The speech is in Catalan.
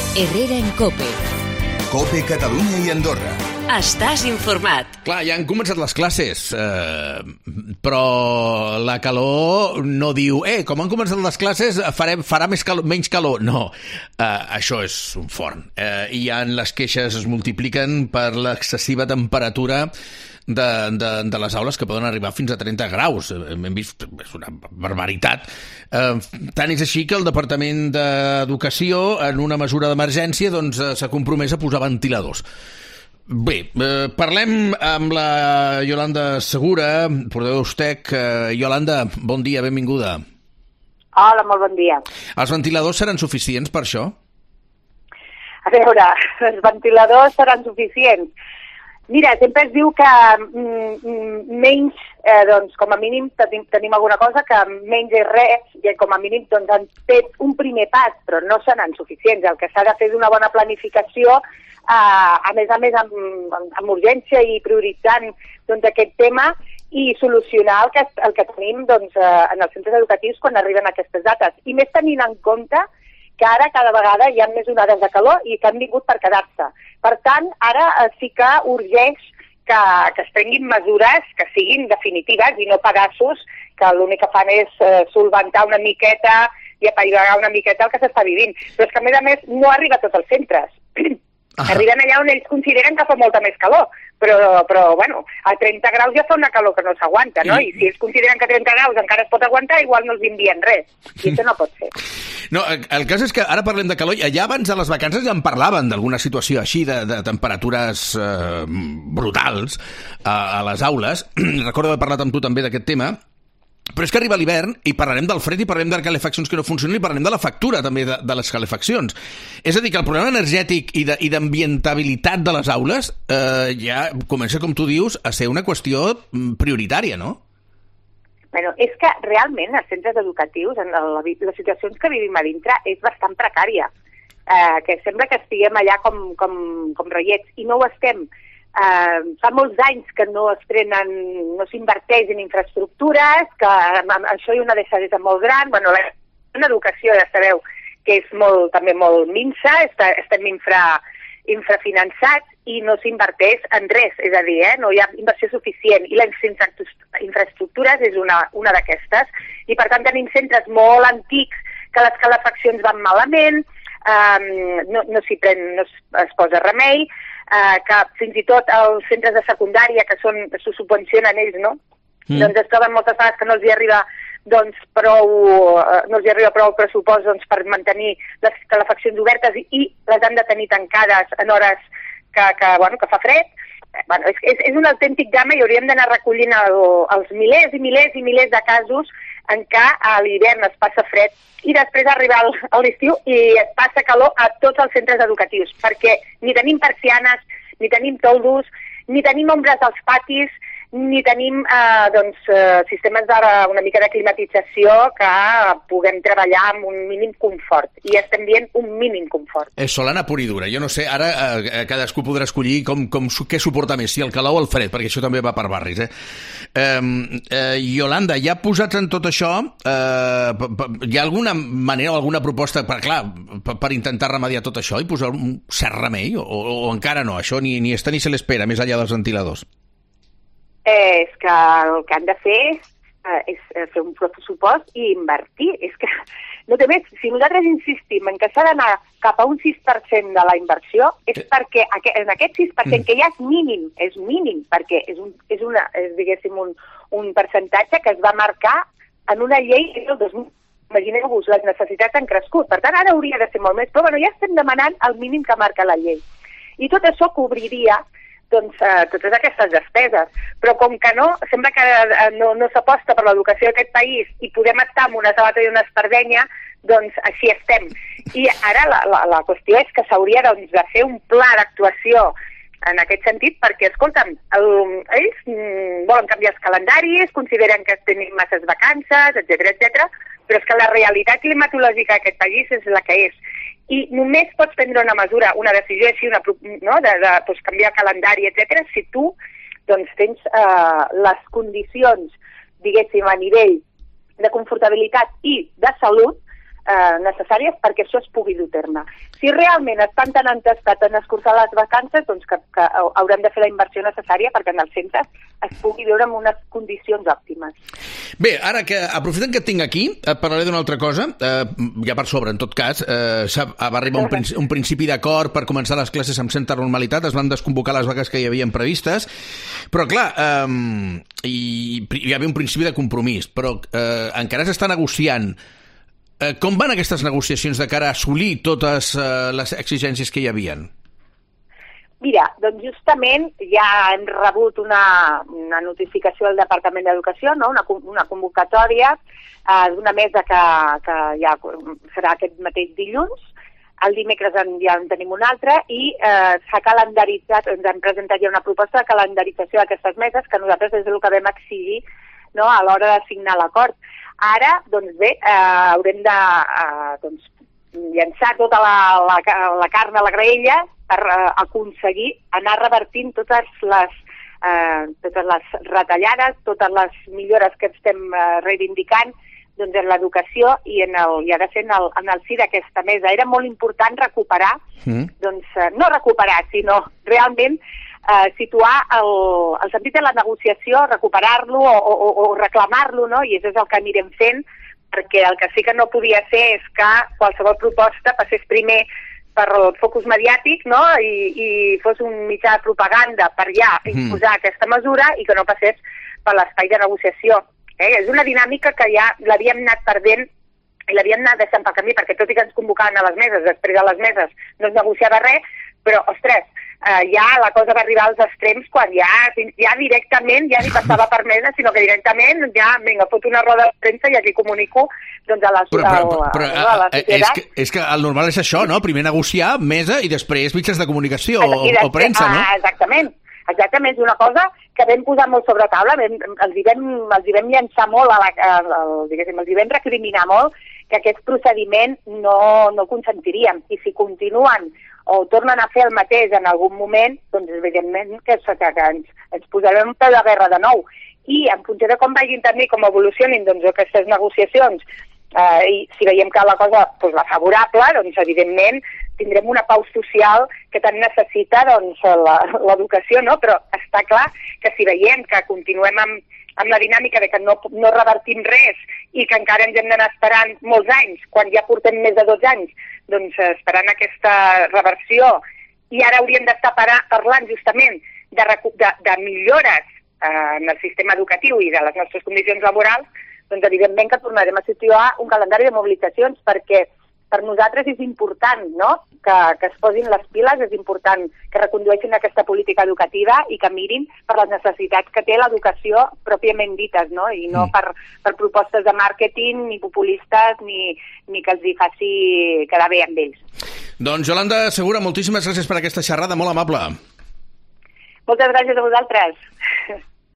Herrera en COPE. COPE Catalunya i Andorra. Estàs informat. Clar, ja han començat les classes, però la calor no diu com han començat les classes farà menys calor. No, això és un forn. I ja les queixes es multipliquen per l'excessiva temperatura de les aules, que poden arribar fins a 30 graus. Hem vist, és una barbaritat. Tant és així que el Departament d'Educació, en una mesura d'emergència, doncs, s'ha compromès a posar ventiladors. Bé, parlem amb la Iolanda Segura, portaveu d'Eustec. Iolanda, bon dia, benvinguda. Hola, molt bon dia. Els ventiladors seran suficients per això? A veure, els ventiladors seran suficients. Mira, sempre es diu que menys, doncs, com a mínim tenim alguna cosa, que menys és res, i com a mínim doncs, han fet un primer pas, però no seran suficients. El que s'ha de fer és una bona planificació, a més amb urgència i prioritzant doncs, aquest tema i solucionar el que tenim doncs, en els centres educatius quan arriben aquestes dates. I més tenint en compte que ara cada vegada hi ha més onades de calor i que han vingut per quedar-se. Per tant, ara sí que urgeix que es prenguin mesures que siguin definitives i no pedaços, que l'únic que fan és solventar una miqueta i apaivagar una miqueta el que s'està vivint. Però és que, a més, no arriba a tots els centres. Arriben allà on ells consideren que fa molta més calor, però bueno, a 30 graus ja fa una calor que no s'aguanta, no? I si ells consideren que a 30 graus encara es pot aguantar, igual no els envien res. I això no pot ser. No, el cas és que ara parlem de calor, i allà abans de les vacances ja en parlaven d'alguna situació així, de temperatures brutals a les aules. Recordo haver parlat amb tu també d'aquest tema. Però és que arriba l'hivern i parlarem del fred i parlarem de calefaccions que no funcionen i parlarem de la factura també de les calefaccions. És a dir, que el problema energètic i d'ambientabilitat de les aules ja comença, com tu dius, a ser una qüestió prioritària, no? Bueno, és que realment els centres educatius, en les situacions que vivim a dintre, és bastant precària. Que sembla que estiguem allà com reiets i no ho estem. Fa molts anys que no s'inverteix en infraestructures, que això hi ha una deixadesa molt gran. Bueno, en educació ja sabeu que és també molt minsa, estem infrafinançats i no s'inverteix en res, és a dir, no hi ha inversió suficient i les infraestructures és una d'aquestes. I per tant tenim centres molt antics que les calefaccions van malament, no es posa remei, que fins i tot els centres de secundària que s'ho subvencionen ells, no? Doncs es troben moltes vegades que no els hi arriba prou pressupost per mantenir les calefaccions obertes i les han de tenir tancades en hores que fa fred. Bueno, és un autèntic drama i hauríem d'anar recollint els milers i milers i milers de casos en què a l'hivern es passa fred i després arriba a l'estiu i es passa calor a tots els centres educatius, perquè ni tenim persianes, ni tenim toldos, ni tenim ombres als patis, ni tenim sistemes una mica de climatització que puguem treballar amb un mínim confort. I estem dient un mínim confort. És solana pura i dura. Jo no sé, ara cadascú podrà escollir què suporta més, si el calor o el fred, perquè això també va per barris. Iolanda, ja posats en tot això, hi ha alguna manera o alguna proposta per intentar remediar tot això i posar un cert remei? O encara no? Això ni està ni se l'espera, més enllà dels ventiladors. És que el que han de fer és fer un pressupost i invertir. És que no té més. Si nosaltres insistim en que s'ha d'anar cap a un 6% de la inversió, és perquè en aquest 6% que ja és mínim, perquè és diguéssim, un percentatge que es va marcar en una llei del 2000. Imagineu-vos, les necessitats han crescut. Per tant, ara hauria de ser molt més. Però ja estem demanant el mínim que marca la llei. I tot això cobriria totes aquestes despeses. Però com que no, sembla que no s'aposta per l'educació d'aquest país i podem estar amb una sabata i una espardenya, doncs així estem. I ara la qüestió és que s'hauria de fer un pla d'actuació en aquest sentit, perquè, escolta'm, ells volen canviar els calendaris, consideren que tenim masses vacances, etc, però és que la realitat climatològica d'aquest país és la que és. I només pots prendre una mesura, una decisió així, de canviar calendari, etc, si tu tens les condicions, diguéssim, a nivell de confortabilitat i de salut necessàries perquè això es pugui dur a terme. Si realment estan tan entestats en escurçar les vacances, doncs que haurem de fer la inversió necessària perquè en els centres es pugui viure en unes condicions òptimes. Bé, ara que aprofitant que et tinc aquí, et parlaré d'una altra cosa, ja per sobre, en tot cas, va arribar un principi d'acord per començar les classes amb certa normalitat, es van desconvocar les vagues que hi havien previstes, però clar, hi havia un principi de compromís, però encara s'està negociant. Com van aquestes negociacions de cara a assolir totes les exigències que hi havien? Mira, doncs justament ja hem rebut una notificació del Departament d'Educació, no? una convocatòria d'una mesa que ja serà aquest mateix dilluns. El dimecres ja en tenim una altra i s'ha calendaritzat, ens han presentat ja una proposta de calendarització d'aquestes meses que nosaltres és el que vam exigir, no? A l'hora de signar l'acord. Ara, doncs bé, haurem de llançar tota la carn a la graella per aconseguir anar revertint totes les retallades, totes les millores que estem reivindicant doncs, en l'educació i ha de ser en el si d'aquesta mesa. Era molt important recuperar, doncs, no recuperar, sinó realment situar el sentit de la negociació, recuperar-lo o reclamar-lo, no? I això és el que anirem fent, perquè el que sí que no podia ser és que qualsevol proposta passés primer per el focus mediàtic, no? I fos un mitjà de propaganda per ja imposar aquesta mesura i que no passés per l'espai de negociació. És una dinàmica que ja l'havíem anat perdent i l'havíem anat deixant pel camí, perquè tot i que ens convocaven a les meses, després de les meses no es negociava res, però, ostres, ja la cosa va arribar als extrems quan ja directament ja ni passava per mesa, sinó que directament ja, vinga, fot una roda de premsa i aquí comunico doncs, a la societat. És que el normal és això, no? Primer negociar, mesa i després mitjans de comunicació o premsa, no? Exactament, és una cosa que vam posar molt sobre taula, els hi vam llançar molt, els hi vam recriminar molt que aquest procediment no consentiríem. I si continuen o tornen a fer el mateix en algun moment, doncs evidentment que ens posarem un peu de guerra de nou. I en funció de com vagin també, com evolucionin doncs, aquestes negociacions, i si veiem que la cosa doncs, va favorable, doncs evidentment tindrem una pau social que tant necessita doncs, l'educació, no? Però està clar que si veiem que continuem amb la dinàmica de que no revertim res i que encara ens hem d'anar esperant molts anys, quan ja portem més de 12 anys, doncs esperant aquesta reversió, i ara hauríem d'estar parlant justament de millores en el sistema educatiu i de les nostres condicions laborals, doncs evidentment que tornarem a situar un calendari de mobilitzacions, perquè per nosaltres és important, no?, que es posin les piles, és important que recondueixin aquesta política educativa i que mirin per les necessitats que té l'educació pròpiament dites, no?, i no per propostes de màrqueting, ni populistes, ni que els hi faci quedar bé amb ells. Doncs Yolanda Segura, moltíssimes gràcies per aquesta xerrada, molt amable. Moltes gràcies a vosaltres.